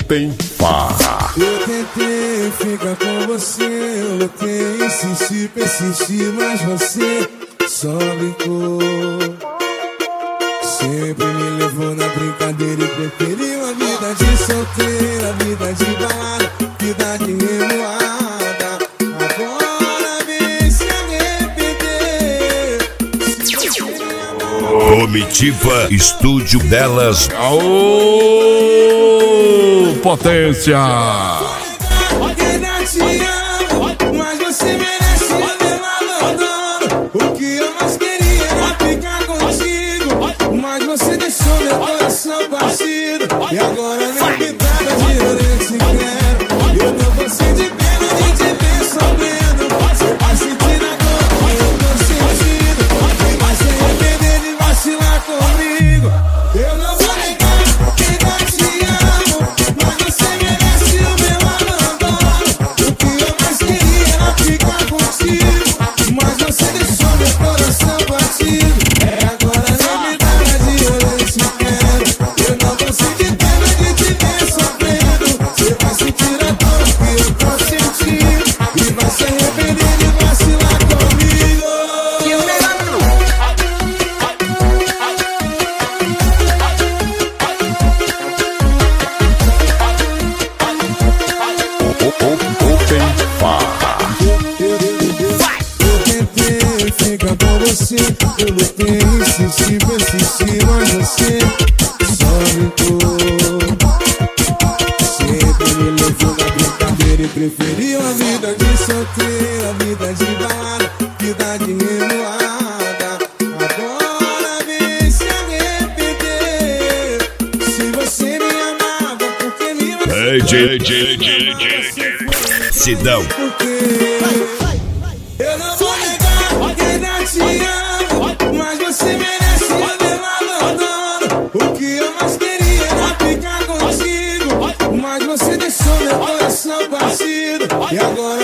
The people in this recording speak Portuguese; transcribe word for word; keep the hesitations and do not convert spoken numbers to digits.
Open Farra. Eu tentei ficar com você, eu lutei, insisti, persisti, mas você só brincou. Sempre me levou na brincadeira e preferiu a vida de solteira, a vida de balada, vida de revoada. Agora vem se arrepender. Comitiva Estúdio Delas. Aô, potência! Ainda te amo, mas você merece o meu abandono. O que eu mais queria era ficar contigo, mas você deixou meu coração partido. E agora nem pintada de eu te quero. Eu não vou sentir pena de te ver sofrendo. Você vai sentir agora o que eu tô sentindo, e vai se arrepender de vacilar comigo. Eu não vou negar que ainda te amo, mas você merece o meu abandono. O que eu mais queria era ficar contigo, mas você deixou meu coração partido. É agora nem me dá de eu te quero. Eu não vou sentir pena de te ver sofrendo. Você vai sentir a dor que eu tô sentindo, e vai se arrepender de vacilar comigo. Open Farra. Eu tentei ficar com você, eu lutei, insisti, persisti, mas você só brincou. Sempre me levou na brincadeira e preferiu a vida de solteira, a vida de balada, vida de revoada. Agora vem se arrepender. Se você me amava, por que me Ei, J, J, J, J, J. Sidão. Eu não vou negar que ainda te amo, mas você merece o meu abandono. O que eu mais queria era ficar contigo, mas você deixou meu coração partido. E agora